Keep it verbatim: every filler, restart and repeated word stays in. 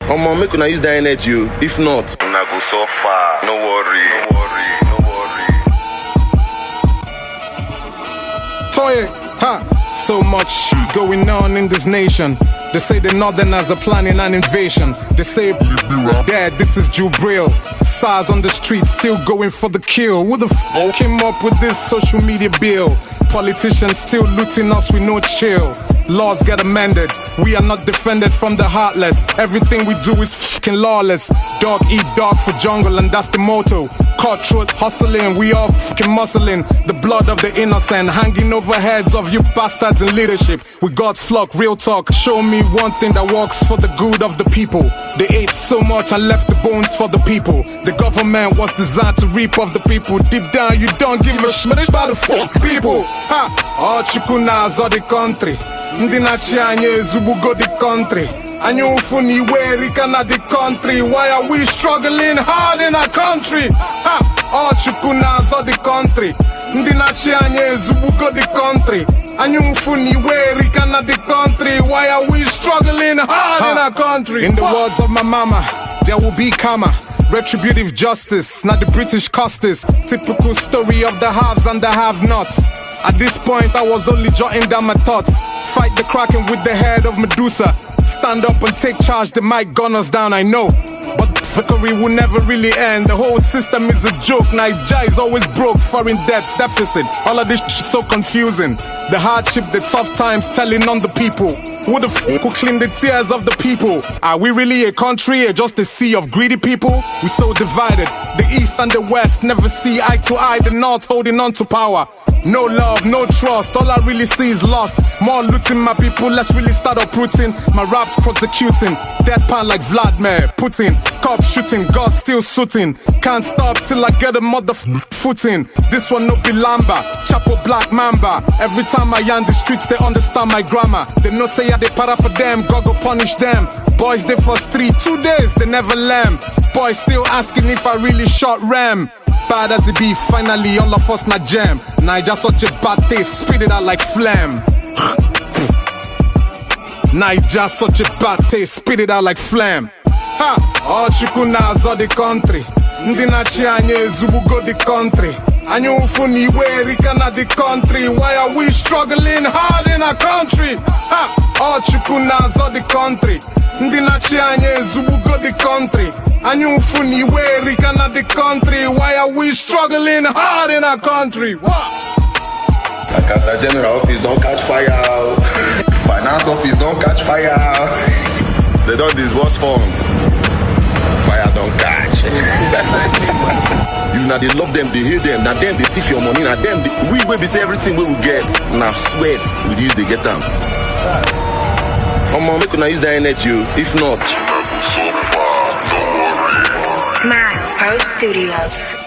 Omo, make una use that energy. If not, una go so far. No worry, no worry, no worry. Toye, ha, so much going on in this nation. They say the Northerners are planning an invasion. They say, Dad, this is Jubril. SARS on the streets, still going for the kill. Who the f came up with this social media bill? Politicians still looting us with no chill. Laws get amended, we are not defended from the heartless. Everything we do is fucking lawless. Dog eat dog for jungle, and that's the motto. Cutthroat hustling, we all fucking muscling. The blood of the innocent hanging over heads of you bastards in leadership. With God's flock, real talk, show me one thing that works for the good of the people. They ate so much and left the bones for the people. The government was designed to reap of the people. Deep down you don't give a shit about the fuck people. Ha! All chukunas of the country. Ndi nachi anye ezubugo the country. Anye ufuni werika na the country. Why are we struggling hard in our country? Ha! All chukunas of the country. Ndi nachi anye ezubugo the country. Anye ufuni werika na the country. Why are we struggling hard ha. in our country? In the words of my mama, there will be karma. Retributive justice, not the British custis. Typical story of the haves and the have-nots. At this point I was only jotting down my thoughts. Fight the Kraken with the head of Medusa. Stand up and take charge, they might gun us down, I know. But fuckery will never really end. The whole system is a joke. Nigeria is always broke, foreign debts, deficit. All of this shit's so confusing. The hardship, the tough times telling on the people. Who the f*** will clean the tears of the people? Are we really a country or just a sea of greedy people? We so divided. The east and the west never see eye to eye. The north holding on to power. No love, no trust, all I really see is lost. More looting my people, let's really start uprooting. My raps prosecuting, deadpan like Vladimir Putin. Cops shooting, God still suiting. Can't stop till I get a motherfucking footing. This one no be Lamba, Chapo Black Mamba. Every time I yarn the streets, they understand my grammar. They know say I they para for them, God go punish them. Boys they for street, two days, they never lamb. Boys still asking if I really shot Ram. Bad as it be, finally all of us not jam. Naija such a bad taste, spit it out like phlegm. Naija such a bad taste, spit it out like phlegm. Ha! All chukunas of the country. Ndi nachi anye ezubugo the country. Anye ufuni werika na the country. Why are we struggling hard in our country? Ha! All chukunas of the country. Ndi nachi anye ezubugo the country. Anye ufuni werika na the country. Why are we struggling hard in our country? What? Akata General Office don't catch fire. Finance Office don't catch fire. They don't disburse funds. Fire don't catch. You now they love them, they hate them. Now them they thief your money. Now them they, we will be say everything we will get. Now sweat with you they get them. Omo, make una use that energy. If not, Smile Pro Studios.